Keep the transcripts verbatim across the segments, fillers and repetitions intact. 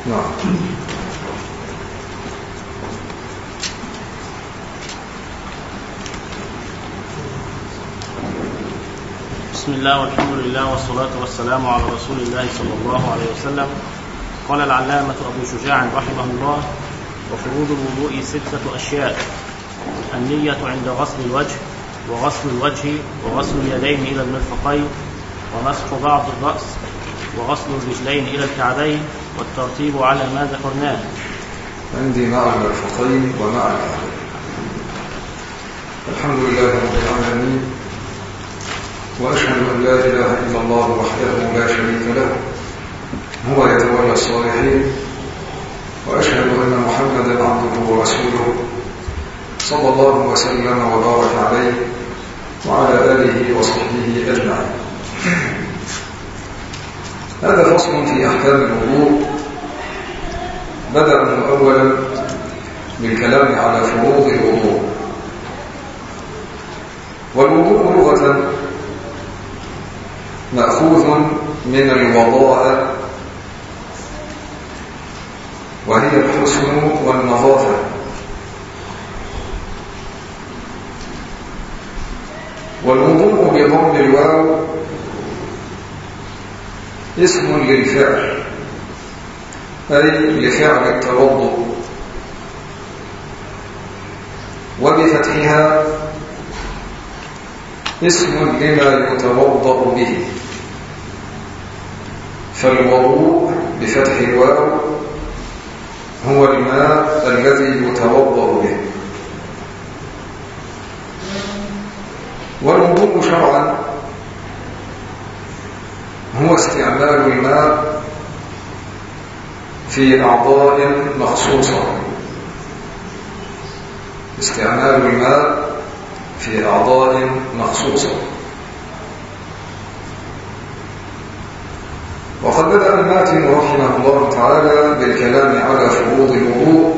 نعم. بسم الله والحمد لله والصلاة والسلام على رسول الله صلى الله عليه وسلم. قال العلامة أبو شجاع رحمه الله: وفروض الوضوء ستة أشياء: النية عند غسل الوجه، وغسل الوجه، وغسل اليدين إلى المرفقين، ومسح بعض الرأس، وغسل الرجلين إلى الكعبين، والترتيب على ما ذكرناه. عندي مع المرفقين ومع الكعبين. الحمد لله رب العالمين، وأشهد أن لا إله إلا الله وحده لا شريك له، هو يتولى الصالحين، وأشهد أن محمدا عبده ورسوله صلى الله وسلم وبارك عليه وعلى آله وصحبه أجمعين. هذا فصل في أحكام الوضوء، بدأ أولا بالكلام على فروض الوضوء. والوضوء لغة مأخوذ من الوضاء، وهي الحسن والنظافة. والوضوء بضم الواو اسم للفعل، أي لفعل التوضؤ، وبفتحها اسم لما يتوضأ به. فالوضوء بفتح الواو هو الماء الذي يتوضأ به. والوضوء شرعا هو استعمال الماء في أعضاء مخصوصة، استعمال الماء في أعضاء مخصوصة. وقد بدأ الماتن رحمه الله تعالى بالكلام على فروض الوضوء،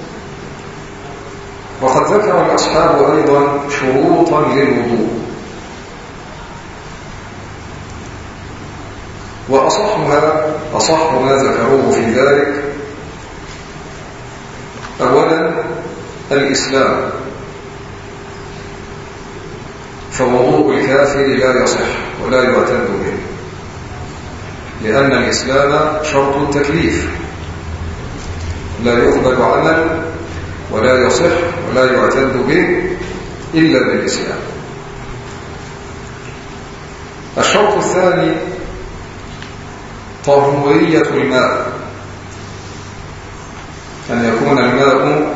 وقد ذكر الأصحاب أيضا شروطا للوضوء. وأصحها أصح ما ذكروه في ذلك أولا الإسلام، فوضوء الكافر لا يصح ولا يعتد به، لأن الإسلام شرط التكليف، لا يقبل عمل ولا يصح ولا يعتد به إلا بالإسلام. الشرط الثاني طهورية الماء، أن يكون الماء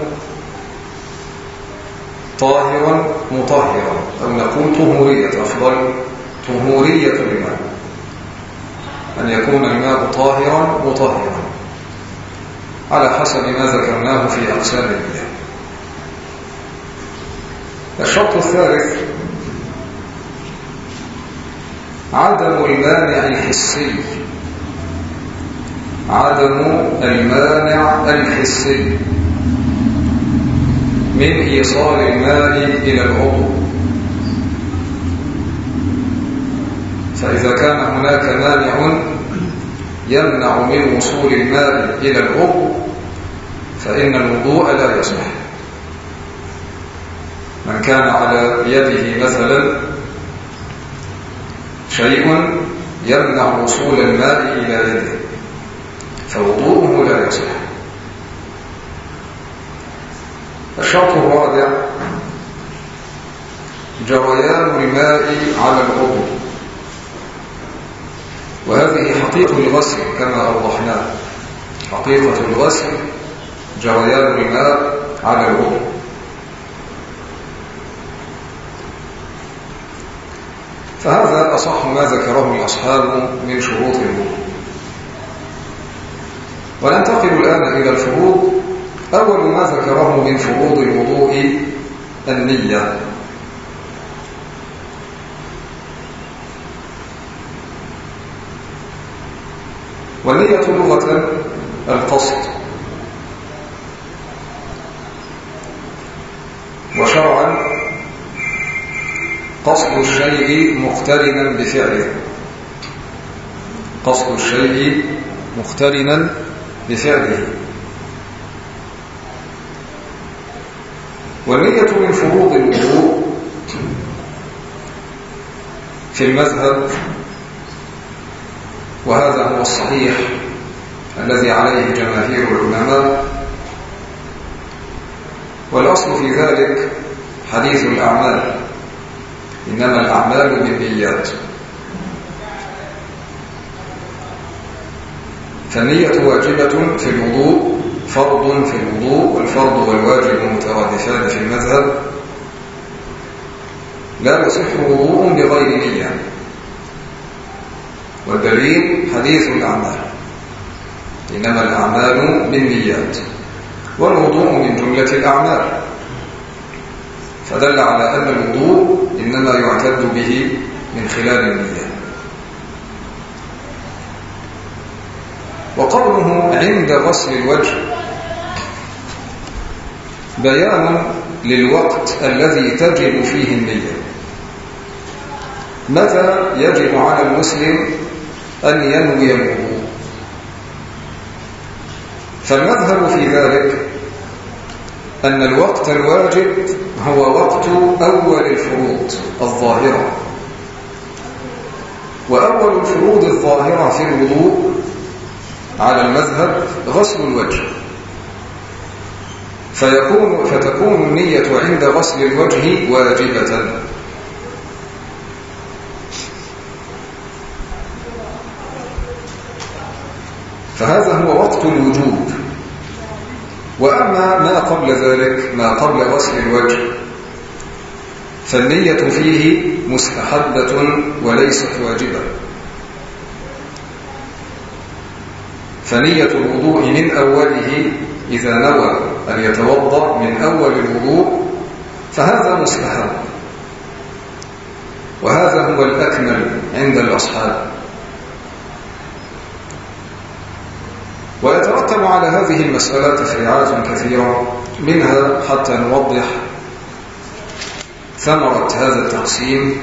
طاهرا مطهرا، أو نقول طهورية، أفضل طهورية الماء، أن يكون الماء طاهرا مطهرا على حسب ما ذكرناه في أقسام المياه. الشرط الثالث عدم المانع الحسي، عدم المانع الحسي من إيصال الماء إلى العضو. فإذا كان هناك مانع يمنع من وصول الماء إلى العضو فإن الوضوء لا يصح. من كان على يده مثلا شيء يمنع وصول الماء إلى يده فوضوءه لا يصح. الشرط الرابع جريان الماء على العضو، وهذه حقيقة الغسل كما أوضحناه. حقيقة الغسل جريان الماء على العضو. فهذا أصح ما ذكره الأصحاب من شروط الوضوء. وننتقل الآن إلى الفروض. أول ما ذكره من فروض الوضوء النية. والنية لغة القصد، وشرعا قصد الشيء مقترنا بفعله، قصد الشيء مقترنا بفعله. والنية من فروض الوضوء في المذهب، وهذا هو الصحيح الذي عليه جماهير العلماء. والأصل في ذلك حديث الأعمال، إنما الأعمال بالنيات. فالنية واجبة في الوضوء، فرض في الوضوء، والفرض والواجب مترادفان في المذهب. لا يصح وضوء بغير نية، والدليل حديث الأعمال، إنما الأعمال بالنيات، والوضوء من جملة الأعمال، فدل على أن الوضوء إنما يعتد به من خلال النية. وقوله عند غسل الوجه بيان للوقت الذي تجب فيه النية. متى يجب على المسلم أن ينوي الوضوء؟ فالمذهب في ذلك أن الوقت الواجب هو وقت أول الفروض الظاهرة، وأول الفروض الظاهرة في الوضوء على المذهب غسل الوجه، فيكون فتكون النية عند غسل الوجه واجبة. فهذا هو وقت الوجوب. وأما ما قبل ذلك، ما قبل غسل الوجه، فالنية فيه مستحبة وليست واجبة. فنية الوضوء من أوله إذا نوى أن يتوضأ من أول الوضوء فهذا مستحب، وهذا هو الأكمل عند الأصحاب. ويترتب على هذه المسألة تفريعات كثيرة، منها حتى نوضح ثمرة هذا التقسيم،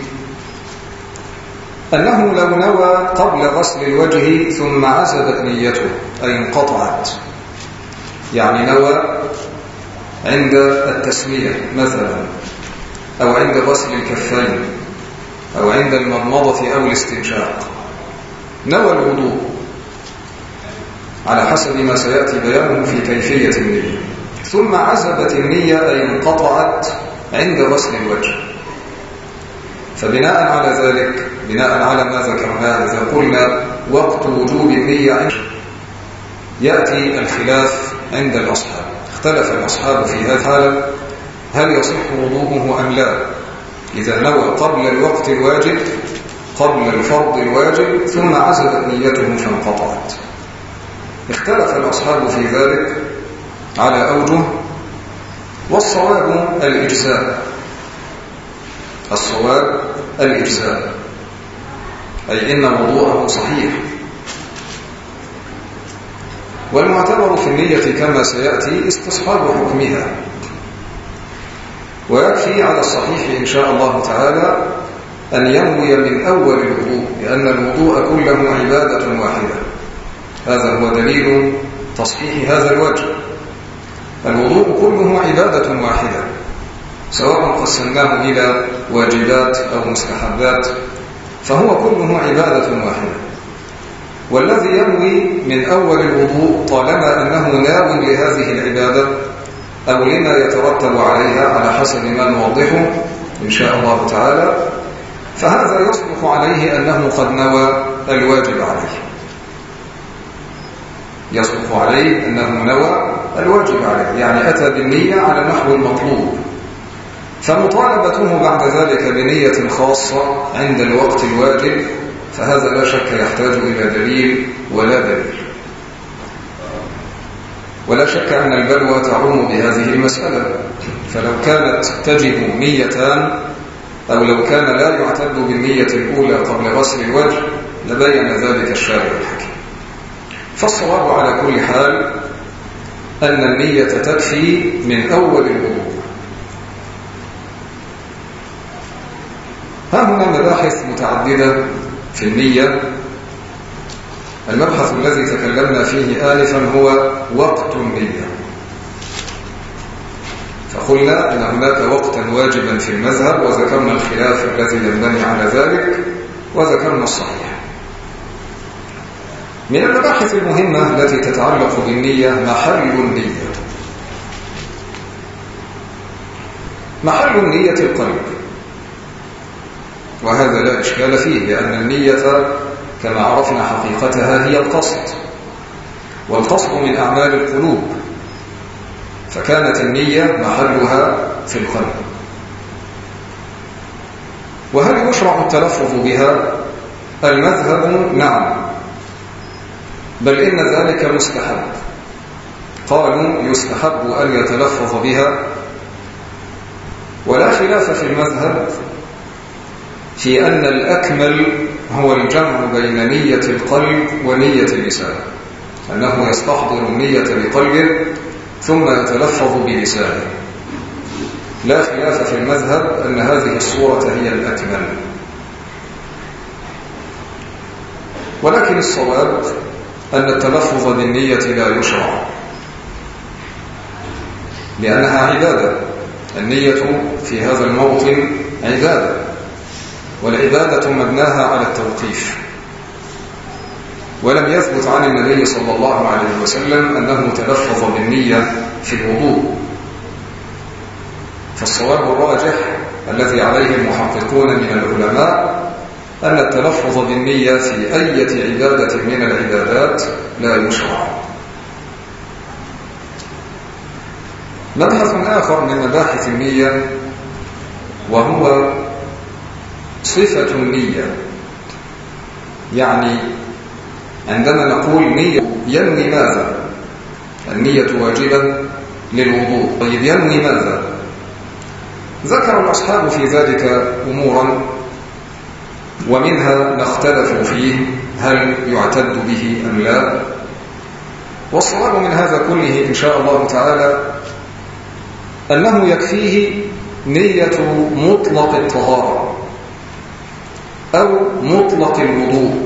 أنه لو نوى قبل غسل الوجه ثم عزبت نيته أي انقطعت، يعني نوى عند التسمية مثلا، أو عند غسل الكفين، أو عند المضمضة أو الاستنشاق، نوى الوضوء على حسب ما سيأتي بيانه في كيفية النية، ثم عزبت النية أي انقطعت عند غسل الوجه. فبناء على ذلك، بناء على ما ذكرناه، إذا قلنا وقت وجوب النية يأتي الخلاف عند الأصحاب. اختلف الأصحاب في هذه الحالة هل يصح وضوءه أم لا، إذا نوى قبل الوقت الواجب، قبل الفرض الواجب، ثم عزبت نيته فانقطعت. اختلف الأصحاب في ذلك على أوجه، والصواب الإجزاء. الصواب الإجزاء، أي إن وضوءه صحيح. والمعتبر في النية كما سيأتي استصحاب حكمها، ويكفي على الصحيح إن شاء الله تعالى أن ينوي من أول الوضوء، لأن الوضوء كله عبادة واحدة. هذا هو دليل تصحيح هذا الوجه. الوضوء كله عبادة واحدة، سواء قسمناه إلى واجبات أو مستحبات، فهو كله عبادة واحدة. والذي ينوي من أول الوضوء طالما أنه ناو لهذه العبادة أو لما يترتب عليها على حسب ما نوضحه إن شاء الله تعالى، فهذا يصدق عليه أنه قد نوى الواجب عليه، يصدق عليه أنه نوى الواجب عليه، يعني أتى بالنية على نحو المطلوب. فمطالبته بعد ذلك بنية خاصة عند الوقت الواجب، فهذا لا شك يحتاج إلى دليل ولا دليل. ولا شك أن البلوى تعم بهذه المسألة، فلو كانت تجب نيتان، أو لو كان لا يعتد بالنية الأولى قبل غسل الوجه لبين ذلك الشارع الحكيم. فالصواب على كل حال أن النية تكفي من أول الوضوء. ها هنا مباحث متعددة في النية، المبحث الذي تكلمنا فيه آنفا هو وقت النية. فقلنا إن هناك وقتا واجبا في المذهب، وذكرنا الخلاف الذي ينبني على ذلك، وذكرنا الصحيح. من المباحث المهمة التي تتعلق بالنية محل النية. محل النية القلب، وهذا لا إشكال فيه، لأن النية كما عرفنا حقيقتها هي القصد، والقصد من أعمال القلوب، فكانت النية محلها في القلب. وهل يشرع التلفظ بها؟ المذهب نعم، بل إن ذلك مستحب. قالوا يستحب أن يتلفظ بها، ولا خلاف في المذهب في أن الأكمل هو الجمع بين نية القلب ونية اللسان، أنه يستحضر النية بقلبه ثم يتلفظ بلسانه. لا خلاف في المذهب أن هذه الصورة هي الأكمل، ولكن الصواب أن التلفظ بالنية لا يشرع، لأنها عبادة. النية في هذا الموطن عبادة، والعبادة مبناها على التوقيف. ولم يثبت عن النبي صلى الله عليه وسلم أنه تلفظ بالنية في الوضوء. فالصواب الراجح الذي عليه المحققون من العلماء أن التلفظ بالنية في أي عبادة من العبادات لا يشرع. مبحث آخر من مباحث النية وهو صفة النية. يعني عندما نقول نية ينوي ماذا؟ النية واجبة للوضوء، طيب ينوي ماذا؟ ذكر الأصحاب في ذلك أمورا، ومنها نختلف فيه هل يعتد به أم لا. والصواب من هذا كله إن شاء الله تعالى أنه يكفيه نية مطلق الطهارة أو مطلق الوضوء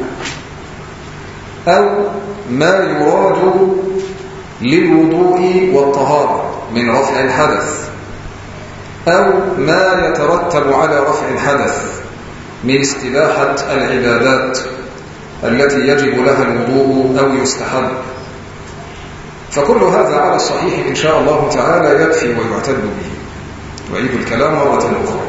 أو ما يراد للوضوء والطهارة من رفع الحدث، أو ما يترتب على رفع الحدث من استباحة العبادات التي يجب لها الوضوء أو يستحب. فكل هذا على الصحيح إن شاء الله تعالى يكفي ويعتد به. وعيد الكلام مرة أخرى،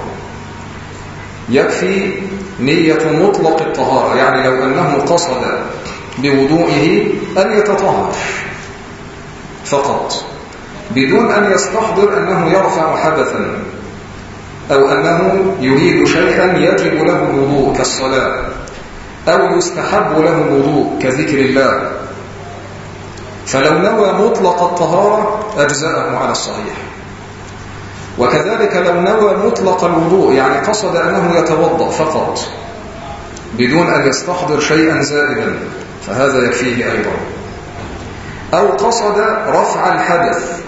يكفي نية مطلق الطهارة، يعني لو أنه قصد بوضوئه أن يتطهر فقط بدون أن يستحضر أنه يرفع حدثا أو أنه يريد شيئا يجب له الوضوء كالصلاة أو يستحب له الوضوء كذكر الله، فلو نوى مطلق الطهارة أجزأه على الصحيح. وكذلك لو نوى مطلق الوضوء، يعني قصد أنه يتوضأ فقط بدون أن يستحضر شيئا زائدا، فهذا يكفيه أيضا. أو قصد رفع الحدث،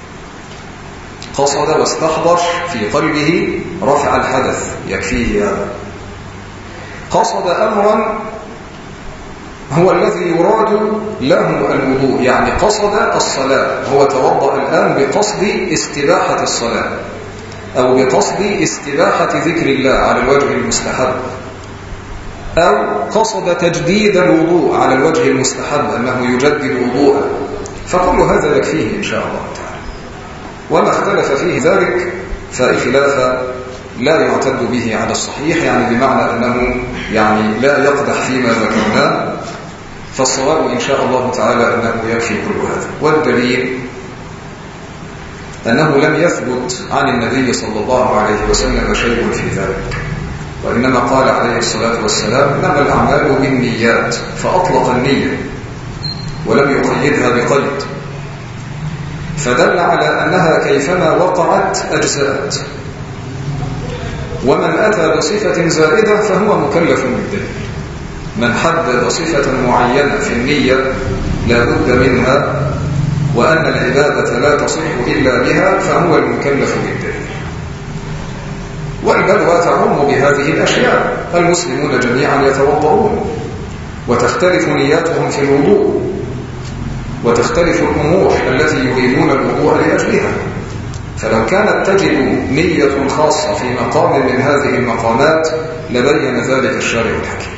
قصد واستحضر في قلبه رفع الحدث، يكفيه هذا. قصد أمرا هو الذي يراد له الوضوء، يعني قصد الصلاة، هو توضأ الآن بقصد استباحة الصلاة أو بقصد استباحة ذكر الله على الوجه المستحب، أو قصد تجديد الوضوء على الوجه المستحب أنه يجدد وضوءه، فكل هذا يكفيه إن شاء الله تعالى. وما اختلف فيه ذلك فالخلاف لا يعتد به على الصحيح، يعني بمعنى أنه يعني لا يقدح فيما ذكرناه. فالصواب إن شاء الله تعالى أنه يكفي كل هذا. والدليل أنه لم يثبت عن النبي صلى الله عليه وسلم شيء في ذلك، وإنما قال عليه الصلاة والسلام إنما الأعمال بالنيات، فأطلق النية ولم يقيدها بقيد، فدل على أنها كيفما وقعت أجزأت. ومن أتى بصفة زائدة فهو مكلف بالدليل. من حدد صفة معينة في النية لا بد منها وأن العبادة لا تصح إلا بها فهو المكلف بالدليل. والبلوى تعم بهذه الأشياء. المسلمون جميعا يتوضؤون، وتختلف نياتهم في الوضوء، وتختلف الأمور التي يريدون الوضوء لأجلها. فلو كانت تجد نية خاصة في مقام من هذه المقامات لبين ذلك الشارع الحكيم.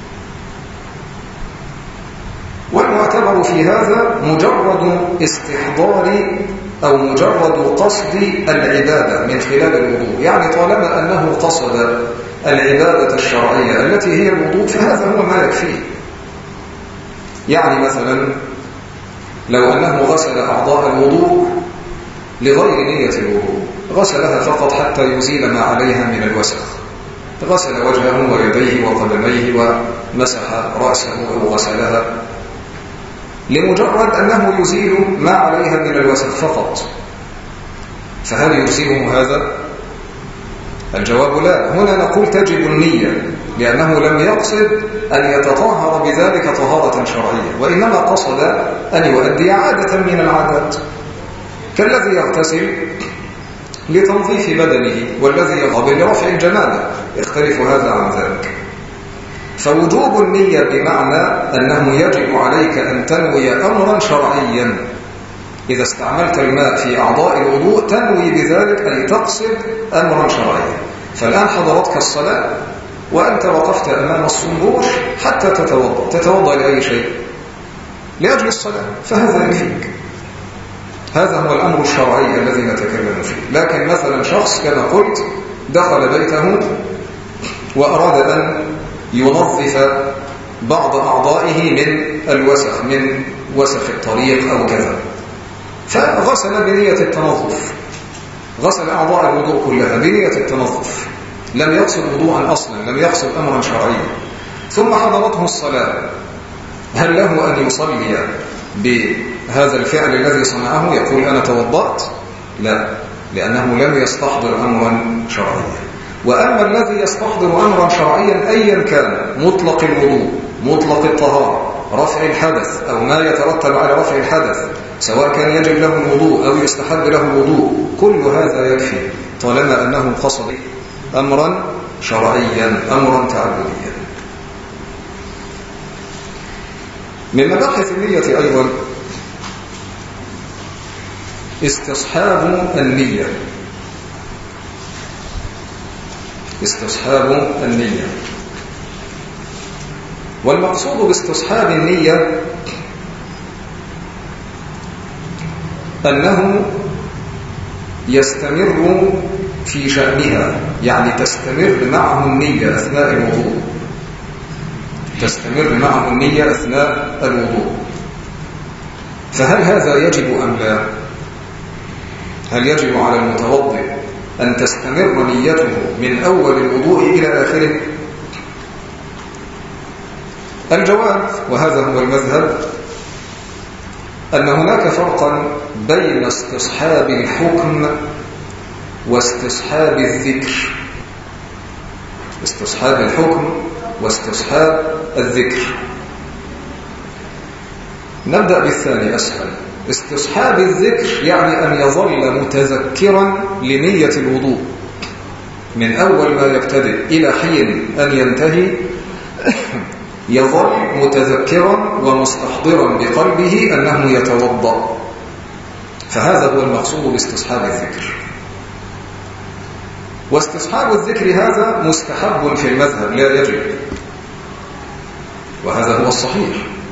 والمعتبر في هذا مجرد استحضار أو مجرد قصد العبادة من خلال الوضوء، يعني طالما أنه قصد العبادة الشرعية التي هي الوضوء فهذا هو ما يكفيه. يعني مثلا لو أنه غسل أعضاء الوضوء لغير نية الوضوء، غسلها فقط حتى يزيل ما عليها من الوسخ، غسل وجهه ويديه وقدميه ومسح رأسه أو غسلها لمجرد أنه يزيل ما عليها من الوسخ فقط، فهل يجزئه هذا؟ الجواب لا. هنا نقول تجب النية، لأنه لم يقصد أن يتطهر بذلك طهارة شرعية، وإنما قصد أن يؤدي عادة من العادات، كالذي يغتسل لتنظيف بدنه والذي يغتسل لرفع الجنابة، يختلف هذا عن ذلك. فوجوب النية بمعنى أنه يجب عليك أن تنوي أمرا شرعيا. إذا استعملت الماء في أعضاء الوضوء تنوي بذلك أي تقصد أمرا شرعيا. فالآن حضرتك الصلاة وأنت وقفت أمام الصنبور حتى تتوضأ، تتوضأ لأي شيء؟ لأجل الصلاة، فهذا يكفيك. هذا هو الأمر الشرعي الذي نتكلم فيه. لكن مثلا شخص كما قلت دخل بيته وأراد أن ينظف بعض أعضائه من الوسخ، من وسخ الطريق أو كذا، فغسل بنية التنظف، غسل أعضاء الوضوء كلها بنية التنظف، لم يقصد وضوءا أصلا، لم يقصد أمرا شرعيا، ثم حضرته الصلاة، هل له أن يصلي بهذا الفعل الذي صنعه يقول أنا توضأت؟ لا، لأنه لم يستحضر أمرا شرعيا. وأما الذي يستحضر أمرا شرعيا أيا كان، مطلق الوضوء، مطلق الطهارة، رفع الحدث أو ما يترتب على رفع الحدث، سواء كان يجب له الوضوء أو يستحب له الوضوء، كل هذا يكفي طالما أنه قصد أمرا شرعيا، أمرا تعبديا. من مباحث النية أيضا استصحاب النية، استصحاب النية. والمقصود باستصحاب النية أنه يستمر في شأنها، يعني تستمر معه النية أثناء الوضوء، تستمر معه النية أثناء الوضوء. فهل هذا يجب أم لا؟ هل يجب على المتوضئ أن تستمر نيته من أول الوضوء إلى آخره؟ الجواب، وهذا هو المذهب، أن هناك فرقا بين استصحاب الحكم واستصحاب الذكر. استصحاب الحكم واستصحاب الذكر. نبدأ بالثاني أسهل. استصحاب الذكر يعني أن يظل متذكرا لنية الوضوء من أول ما يبتدئ إلى حين أن ينتهي، يظل متذكرا ومستحضرا بقلبه أنه يتوضأ، فهذا هو المقصود باستصحاب الذكر. واستصحاب الذكر هذا مستحب في المذهب لا يجب، وهذا هو الصحيح،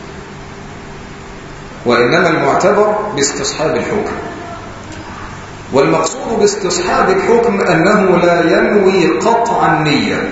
وإنما المعتبر باستصحاب الحكم. والمقصود باستصحاب الحكم أنه لا ينوي قطع النية،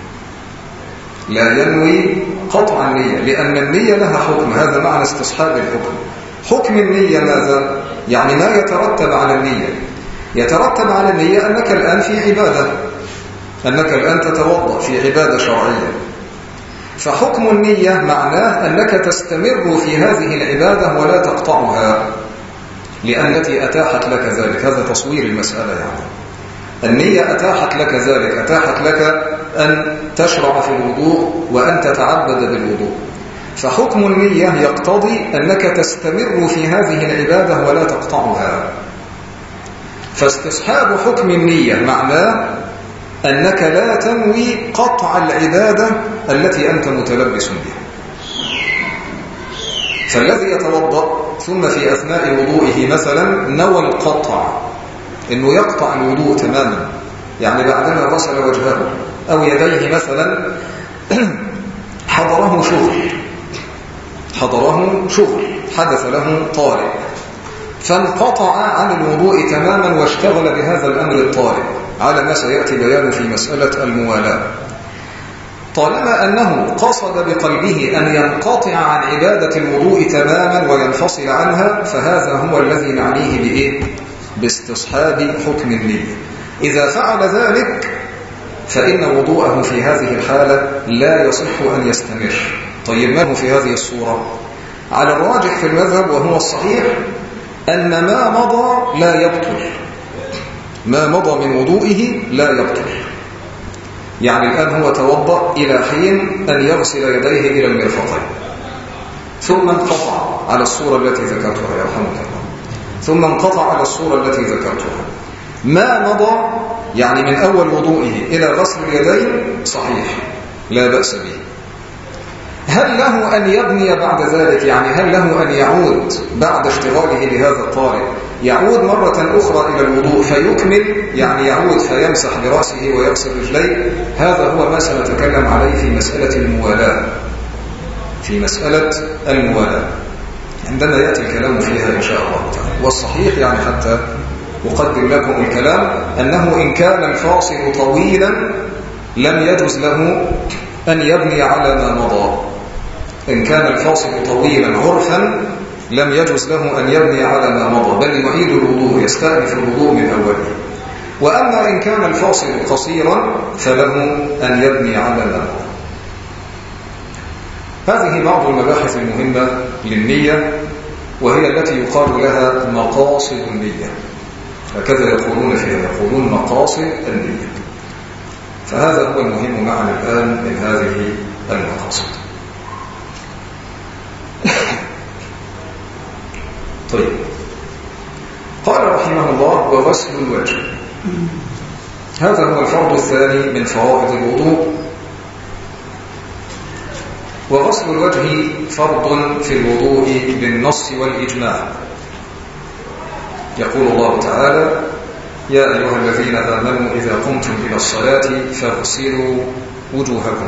لا ينوي قطع النية، لأن النية لها حكم، هذا معنى استصحاب الحكم. حكم النية ماذا؟ يعني ما يترتب على النية. يترتب على النية أنك الآن في عبادة، أنك الآن تتوضأ في عبادة شرعية، فحكم النية معناه أنك تستمر في هذه العبادة ولا تقطعها، لأنتي أتاحت لك ذلك. هذا تصوير المسألة، يعني النية أتاحت لك ذلك، أتاحت لك أن تشرع في الوضوء وأن تتعبد بالوضوء، فحكم النية يقتضي أنك تستمر في هذه العبادة ولا تقطعها. فاستصحاب حكم النية معناه أنك لا تنوي قطع العبادة التي أنت متلبس بها، فالذي يتوضأ ثم في أثناء وضوئه مثلا نوى القطع، إنه يقطع الوضوء تماما، يعني بعدما غسل وجهه أو يديه مثلا حضره شغل حضره شغل حدث له طارئ، فانقطع عن الوضوء تماما واشتغل بهذا الأمر الطارئ على ما سيأتي بيانه في مسألة الموالاة. طالما أنه قصد بقلبه أن ينقطع عن عبادة الوضوء تماما وينفصل عنها، فهذا هو الذي نعنيه بإيه؟ باستصحاب حكم النية. إذا فعل ذلك فإن وضوءه في هذه الحالة لا يصح أن يستمر. طيب ما هو في هذه الصورة؟ على الراجح في المذهب وهو الصحيح أن ما مضى لا يبطل، ما مضى من وضوئه لا يبطل. يعني الآن هو توضأ إلى حين أن يغسل يديه إلى المرفقين، ثم انقطع على الصورة التي ذكرتها يرحمك الله، ثم انقطع على الصورة التي ذكرتها. ما مضى يعني من أول وضوئه إلى غسل اليدين صحيح لا بأس به. هل له أن يبني بعد ذلك؟ يعني هل له أن يعود بعد اشتغاله بهذا الطارئ، يعود مرة أخرى إلى الوضوء فيكمل، يعني يعود فيمسح برأسه ويغسل رجليه؟ هذا هو ما سنتكلم عليه في مسألة الموالاة، في مسألة الموالاة عندما يأتي الكلام فيها إن شاء الله تعالى. والصحيح يعني حتى أقدم لكم الكلام أنه إن كان الفاصل طويلا لم يجوز له أن يبني على ما مضى. إن كان الفاصل طويلا عرفا لم يجوز له أن يبني على ما مضى، بل يعيد الوضوء، يستأنف الوضوء من أوله. وأما إن كان الفاصل قصيرا فله أن يبني على ما مضى. هذه بعض المباحث المهمة للنية، وهي التي يقال لها مقاصد النية، هكذا يقولون فيها، يقولون مقاصد النية. فهذا هو المهم معنا الآن من هذه المقاصد. طيب، قال رحمه الله: وغسل الوجه. هذا هو الفرض الثاني من فرائض الوضوء. وغسل الوجه فرض في الوضوء بالنص والإجماع. يقول الله تعالى: يا أيها الذين آمنوا إذا قمتم إلى الصلاة فاغسلوا وجوهكم.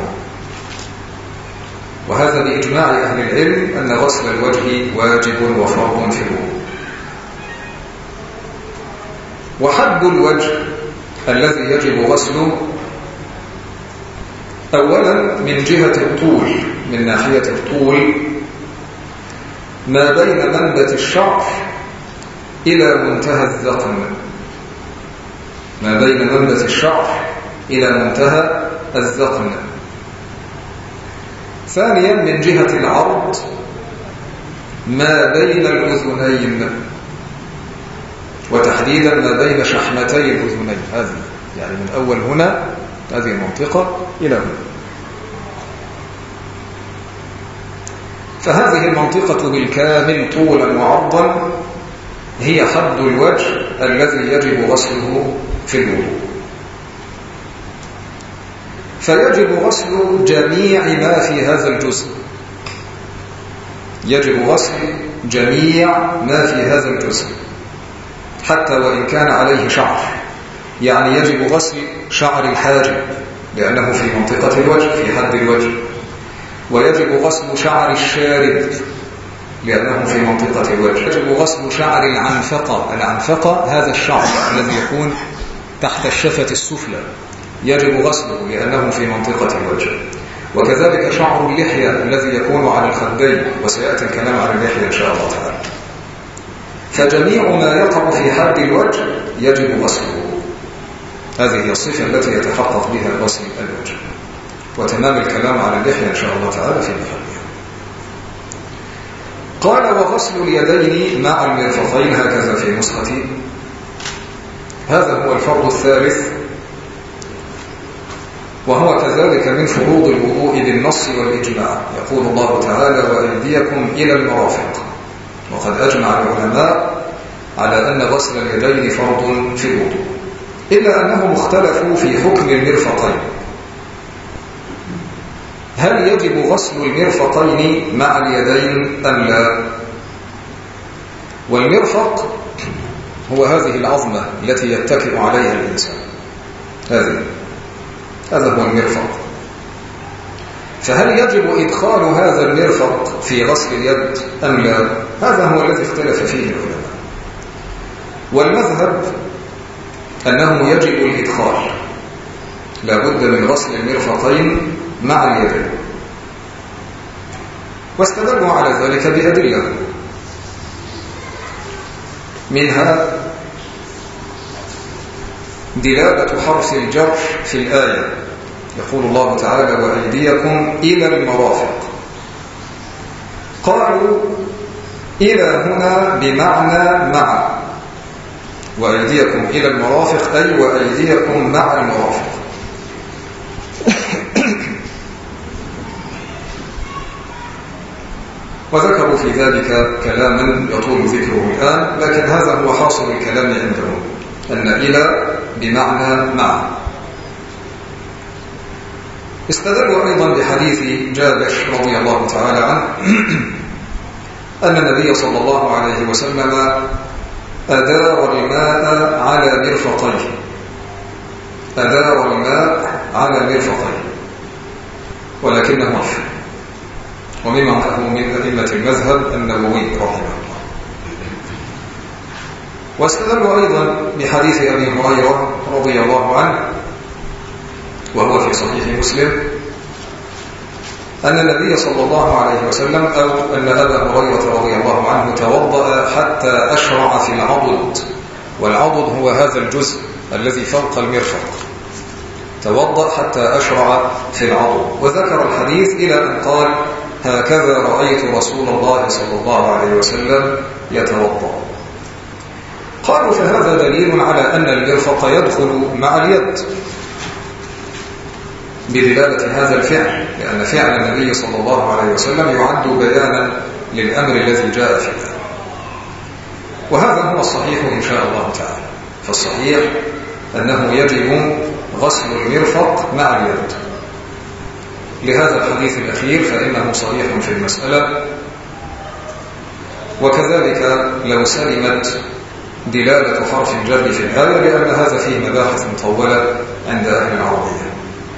وهذا بإجماع أهل العلم أن غسل الوجه واجب وفرض في الوضوء. وحد الوجه الذي يجب غسله أولا من جهة الطول، من ناحية الطول، ما بين منبت الشعر إلى منتهى الذقن، ما بين منبت الشعر إلى منتهى الذقن. ثانيا من جهة العرض ما بين الأذنين، وتحديدا ما بين شحمتي الأذنين، هذه يعني من أول هنا هذه المنطقة إلى هنا. فهذه المنطقة بالكامل طولا وعرضا هي حد الوجه الذي يجب غسله في الوضوء. فيجب غسل جميع ما في هذا الجزء، يجب غسل جميع ما في هذا الجزء حتى وإن كان عليه شعر. يعني يجب غسل شعر الحاجب لأنه في منطقة الوجه، في حد الوجه. ويجب غسل شعر الشارب لأنه في منطقة الوجه. يجب غسل شعر العنفقة. العنفقة هذا الشعر الذي يكون تحت الشفة السفلى، يجب غسله لأنه في منطقة الوجه. وكذلك شعر اللحية الذي يكون على الخدين، وسيأتي الكلام عن اللحية إن شاء الله تعالى. فجميع ما يقع في حد الوجه يجب غسله. هذه هي الصفة التي يتحقق بها غسل الوجه، وتمام الكلام على اللحية إن شاء الله تعالى في محلها. قال: وغسل اليدين مع المرفقين، هكذا في نسختي. هذا هو الفرض الثالث، وهو كذلك من فروض الوضوء بالنص والإجماع. يقول الله تعالى: وأيديكم إلى المرافق. وقد أجمع العلماء على أن غسل اليدين فرض في الوضوء، إلا أنهم اختلفوا في حكم المرفقين. هل يجب غسل المرفقين مع اليدين أم لا؟ والمرفق هو هذه العظمة التي يتكئ عليها الإنسان، هذه هذا هو المرفق. فهل يجب إدخال هذا المرفق في غسل اليد أم لا؟ هذا هو الذي اختلف فيه العلماء. والمذهب أنه يجب الإدخال، لا بد من غسل المرفقين مع اليدين، واستدلوا على ذلك بأدلة، منها دلالة حرف الجر في الآية، يقول الله تعالى وأيديكم إلى المرافق. قالوا إلى هنا بمعنى مع، وأيديكم إلى المرافق أي وأيديكم مع المرافق. وذكروا في ذلك كلاما يطول ذكره الآن، لكن هذا هو حاصل الكلام عندهم، أن إلى بمعنى مع. استدلوا أيضا بحديث جابر رضي الله تعالى عنه أن النبي صلى الله عليه وسلم أدار الماء على مرفقيه، أدار الماء على مرفقيه، ولكنه ضعف، ومما هو من أئمة المذهب النووي رحمه الله. واستدلوا أيضا بحديث أبي هريرة رضي الله عنه وهو في صحيح مسلم أن النبي صلى الله عليه وسلم أو أن أبا هريرة رضي الله عنه توضأ حتى أشرع في العضد، والعضد هو هذا الجزء الذي فوق المرفق، توضأ حتى أشرع في العضد. وذكر الحديث إلى أن قال هكذا رأيت رسول الله صلى الله عليه وسلم يتوضأ. قالوا فهذا دليل على أن المرفق يدخل مع اليد بدلالة هذا الفعل، لأن فعل النبي صلى الله عليه وسلم يعد بيانا للأمر الذي جاء فيه، وهذا هو الصحيح إن شاء الله تعالى. فالصحيح أنه يجب غسل المرفق مع اليد لهذا الحديث الأخير، فإنه صحيح في المسألة. وكذلك لو سلمت دلالة حرف الجر في الآية، لأن هذا فيه مباحث مطولة عند أهل العربية.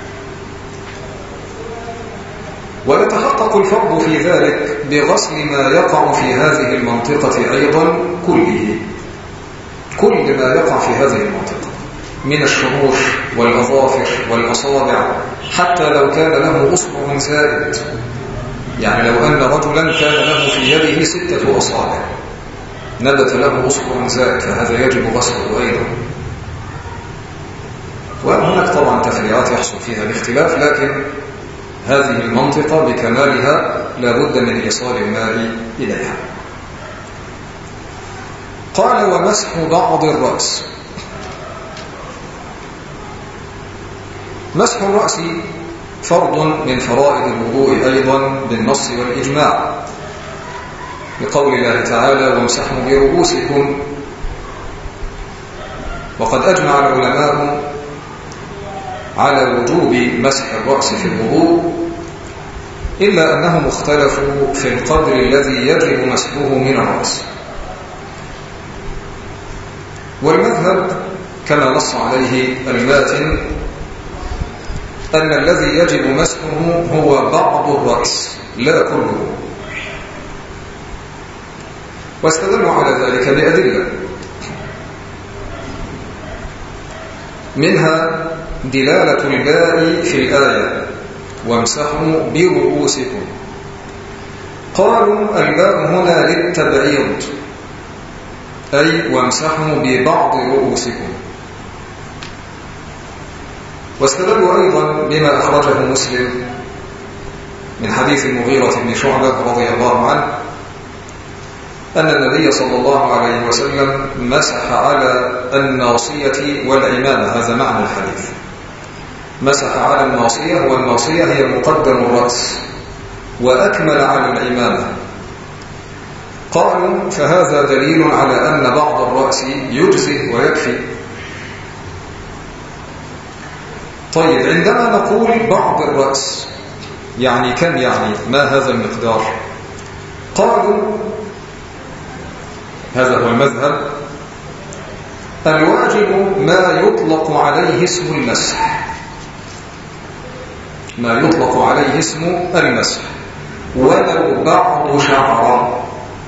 ويتحقق الفرض في ذلك بغسل ما يقع في هذه المنطقة أيضا كله، كل ما يقع في هذه المنطقة من الشروش والأظافر والأصابع، حتى لو كان له أصبع زائد، يعني لو أن رجلا كان له في يده ستة أصابع نبت له أصبع زائد، فهذا يجب غسله أيضا. وهناك طبعا تفريعات يحصل فيها الاختلاف، لكن هذه المنطقة بكمالها لا بد من إيصال الماء إليها. قال ومسح بعض الرأس. مسح الرأس فرض من فرائض الوضوء أيضا بالنص والإجماع، لقول الله تعالى وامسحوا برؤوسكم. وقد أجمع العلماء على وجوب مسح الرأس في الوضوء، إلا أنهم اختلفوا في القدر الذي يجب مسحه من الرأس. والمذهب كما نص عليه الماتن أن الذي يجب مسحه هو بعض الرأس لا كله، واستدلوا على ذلك بأدلة، منها دلالة الباء في الآية وامسحوا برؤوسكم. قالوا الباء هنا للتبعيض، أي وامسحوا ببعض رؤوسكم. واستدلوا أيضا بما أخرجه مسلم من حديث المغيرة بن شعبة رضي الله عنه أن النبي صلى الله عليه وسلم مسح على الناصية والعمامة، هذا معنى الحديث، مسح على الناصية، والناصية هي مقدم الرأس، وأكمل على العمامة. قالوا فهذا دليل على أن بعض الرأس يجزئ ويكفي. طيب عندما نقول بعض الرأس يعني كم يعني ما هذا المقدار؟ قالوا هذا هو المذهب الواجب ما يطلق عليه اسم المسح، ما يطلق عليه اسم المسح ولو بعض شعر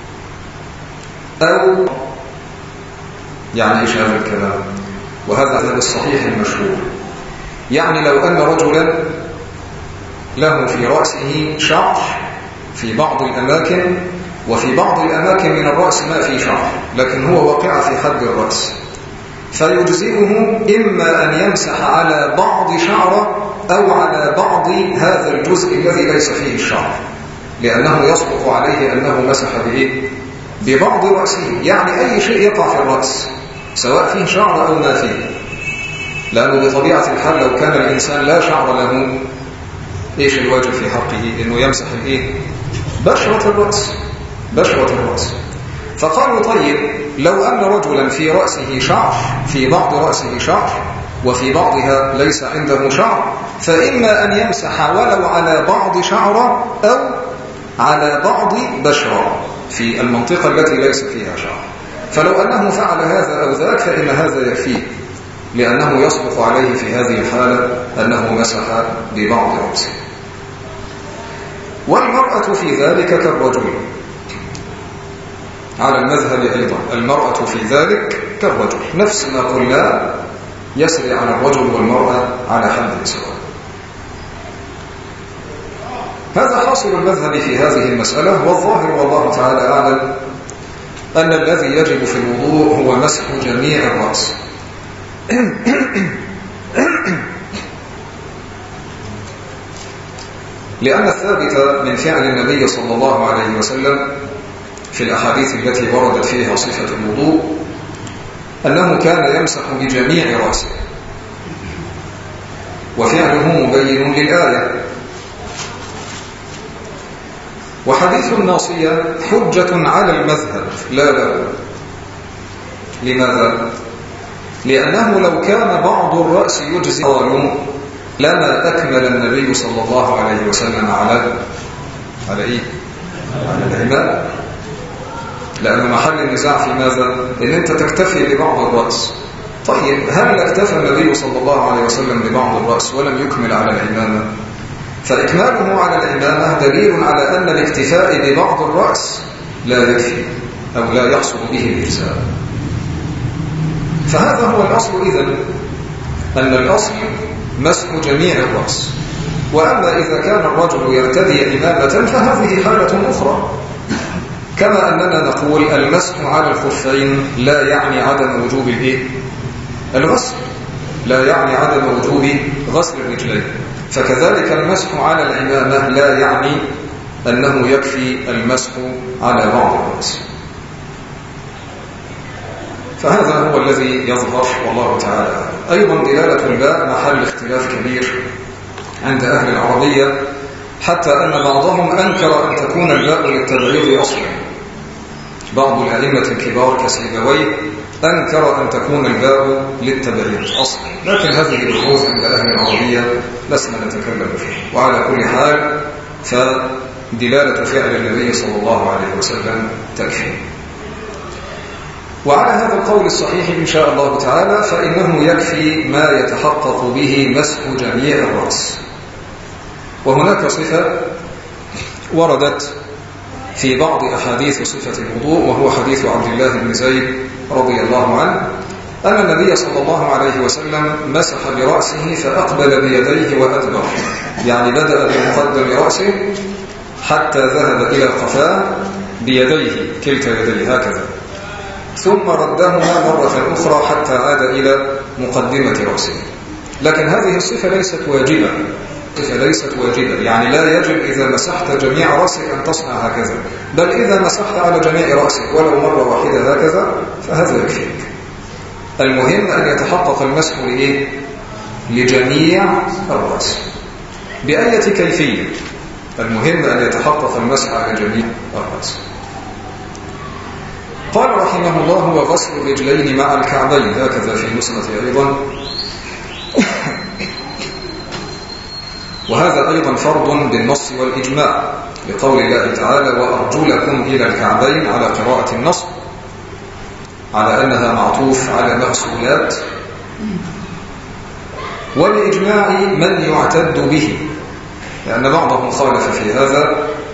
أو يعني إيش هذا الكلام؟ وهذا هذا الصحيح المشهور. يعني لو أن رجلا له في رأسه شعر في بعض الأماكن، وفي بعض الأماكن من الرأس ما في شعر لكن هو واقع في حد الرأس، فيجزئه إما أن يمسح على بعض شعره أو على بعض هذا الجزء الذي ليس فيه الشعر، لأنه يصدق عليه أنه مسح بإيه؟ ببعض رأسه، يعني أي شيء يقع في الرأس سواء فيه شعر أو ما فيه، لأنه بطبيعة الحال لو كان الإنسان لا شعر له إيش الواجب في حقه؟ إنه يمسح الإيه؟ بشرة الرأس، بشرة الرأس. فقالوا طيب لو أن رجلا في رأسه شعر، في بعض رأسه شعر وفي بعضها ليس عنده شعر، فإما أن يمسح ولو على بعض شعر أو على بعض بشرة في المنطقة التي ليس فيها شعر. فلو أنه فعل هذا أو ذاك فإن هذا يكفيه، لأنه يصدق عليه في هذه الحالة أنه مسح ببعض رأسه. والمرأة في ذلك كالرجل على المذهب أيضا، المرأة في ذلك كالرجل، نفس ما قلنا يسري على الرجل والمرأة على حد سواء. هذا حاصل المذهب في هذه المسألة، والظاهر والله تعالى أعلم أن الذي يجب في الوضوء هو مسح جميع الرأس. لأن الثابت من فعل النبي صلى الله عليه وسلم في الأحاديث التي وردت فيها صفة الوضوء أنه كان يمسح بجميع رأسه، وفعله مبين للآية. وحديث الناصية حجة على المذهب لا لا. لماذا؟ لأنه لو كان بعض الرأس يجزي قالوا لما أكمل النبي صلى الله عليه وسلم على على إيه؟ على العمامة، لأن محل النزاع في ماذا؟ إن أنت تكتفي ببعض الرأس. طيب هل اكتفى النبي صلى الله عليه وسلم ببعض الرأس ولم يكمل على العمامة؟ فإكماله على العمامة دليل على أن الاكتفاء ببعض الرأس لا يكفي أو لا يحصل به الإجزاء. فهذا هو الأصل إذن، أن الأصل مسح جميع الرأس. وأما إذا كان الرجل يرتدي عمامة فهذه حالة أخرى، كما أننا نقول المسح على الخفين لا يعني عدم وجوب الإيه؟ الغسل، لا يعني عدم وجوب غسل الرجلين، فكذلك المسح على العمامة لا يعني أنه يكفي المسح على بعض الرأس. فهذا هو الذي يظهر والله تعالى. أيضا دلالة الباء محل اختلاف كبير عند أهل العربية، حتى أن بعضهم أنكر أن تكون الباء للتبعيض أصلا. بعض الأئمة الكبار كسيبويه أنكر أن تكون الباء للتبعيض أصلا، لكن هذه البحوث عند أهل العربية لسنا نتكلم فيها. وعلى كل حال فدلالة فعل النبي صلى الله عليه وسلم تكفي. وعلى هذا القول الصحيح إن شاء الله تعالى فإنه يكفي ما يتحقق به مسح جميع الرأس. وهناك صفة وردت في بعض أحاديث صفة الوضوء، وهو حديث عبد الله بن زيد رضي الله عنه أن النبي صلى الله عليه وسلم مسح برأسه فأقبل بيديه وأدبر، يعني بدأ بمقدم رأسه حتى ذهب إلى قفاه بيديه كلتا يديه هكذا، ثم ردهما مرة أخرى حتى عاد إلى مقدمة رأسه. لكن هذه الصفة ليست واجبة، صفة ليست واجبة، يعني لا يجب إذا مسحت جميع رأسك أن تصنع هكذا، بل إذا مسحت على جميع رأسك ولو مرة واحدة هكذا فهذا يكفيك. المهم أن يتحقق المسح لإيه؟ لجميع الرأس. بأية كيفية؟ المهم أن يتحقق المسح على جميع الرأس. قال رحمه الله وغسل الرجلين مع الكعبين، هكذا في نسخة أيضا. وهذا أيضا فرض بالنص والإجماع لقول الله تعالى وأرجلكم إلى الكعبين على قراءة النص، على أنها معطوف على مغسولات، ولإجماع من يعتد به، لأن بعضهم خالف في هذا.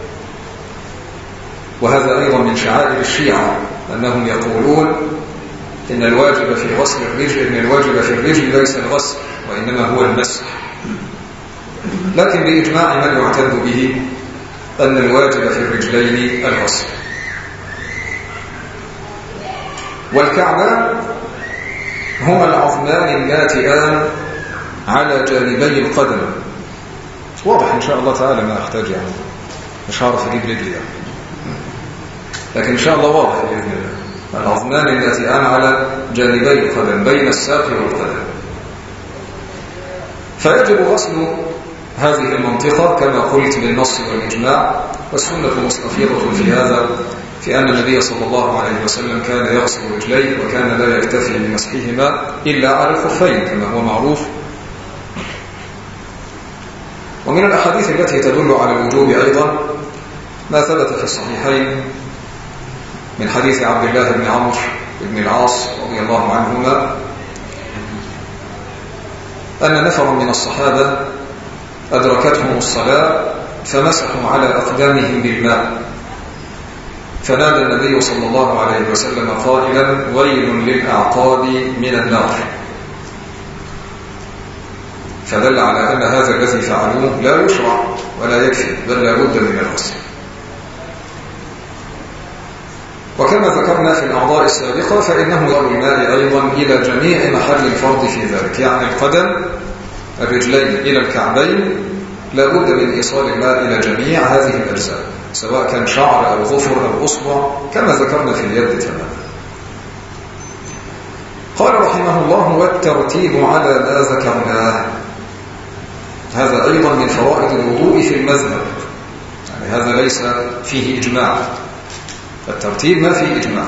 وهذا أيضا من شعائر الشيعة أنهم يقولون إن الواجب في غسل الرجل إن الواجب في الرجل ليس الغسل وإنما هو المسح، لكن بإجماع من يعتد به أن الواجب في الرجلين الغسل. والكعبان هما العظمان الناتئان على جانبي القدم. واضح إن شاء الله تعالى، ما أحتاج يعني مش هعرف أجيب رجلي يعني. لكن إن شاء الله واضح بإذن الله. العظمان الناتئان على جانبي القدم بين الساق والقدم، فيجب غسل هذه المنطقة كما قلت بالنص والإجماع، والسنة مستفيضة في هذا، في أن النبي صلى الله عليه وسلم كان يغسل رجليه وكان لا يكتفي بمسحهما إلا على الخفين كما هو معروف. ومن الأحاديث التي تدل على الوجوب أيضا ما ثبت في الصحيحين من حديث عبد الله بن عمرو بن العاص رضي الله عنهما أن نفرا من الصحابة أدركتهم الصلاة فمسحوا على أقدامهم بالماء، فنادى النبي صلى الله عليه وسلم قائلا ويل للأعقاب من النار، فدل على أن هذا الذي فعلوه لا يشرع ولا يكفي، بل لا بد من الغسل. وكما ذكرنا في الأعضاء السابقة فإنه يرى الماء أيضا إلى جميع محل الفرض في ذلك، يعني القدم الرجلين إلى الكعبين لا بد من إيصال الماء إلى جميع هذه الأجزاء، سواء كان شعر أو ظفر أو أصبع كما ذكرنا في اليد تماما. قال رحمه الله والترتيب على ما ذكرناه، هذا أيضا من فرائض الوضوء في المذهب، يعني هذا ليس فيه إجماع، الترتيب ما فيه إجماع،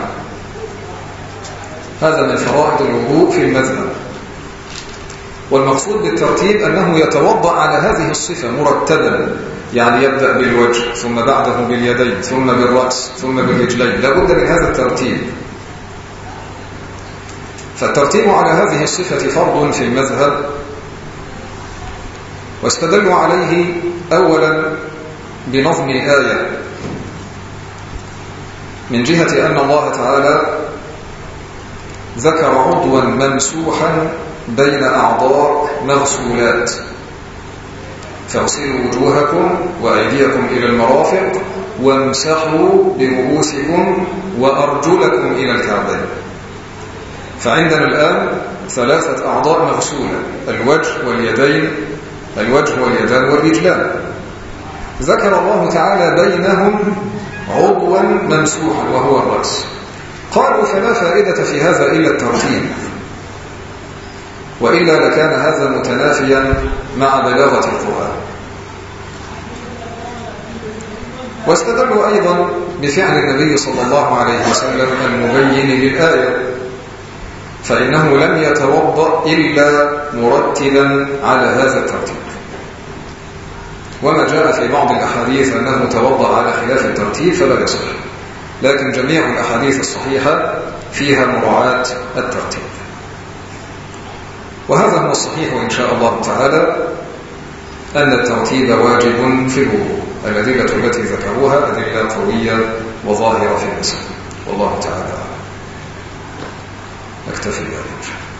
هذا من فرائض الوضوء في المذهب. والمقصود بالترتيب أنه يتوضأ على هذه الصفة مرتبا، يعني يبدأ بالوجه ثم بعده باليدين ثم بالرأس ثم بالرجلين، لا بد من هذا الترتيب. فالترتيب على هذه الصفة فرض في المذهب، واستدلوا عليه أولا بنظم الآية من جهة أن الله تعالى ذكر عضوا ممسوحا بين أعضاء مغسولات، فاغسلوا وجوهكم وأيديكم إلى المرافق وامسحوا برؤوسكم وأرجلكم إلى الكعبين. فعندنا الآن ثلاثة أعضاء مغسولة، الوجه واليدين الوجه واليدان والرجلان، ذكر الله تعالى بينهم عضوا ممسوحا وهو الرأس. قالوا فلا فائدة في هذا إلا الترتيب، وإلا لكان هذا متنافيا مع بلاغة القرآن. واستدلوا أيضا بفعل النبي صلى الله عليه وسلم المبين للآية، فإنه لم يتوضأ إلا مرتبا على هذا الترتيب، وما جاء في بعض الأحاديث أنه توضأ على خلاف الترتيب فلا يصح، لكن جميع الأحاديث الصحيحة فيها مراعاة الترتيب. وهذا هو الصحيح إن شاء الله تعالى، أن الترتيب واجب في الوضوء. الأدلة التي ذكروها أدلة قوية وظاهرة في المسألة، والله تعالى نكتفي بذلك.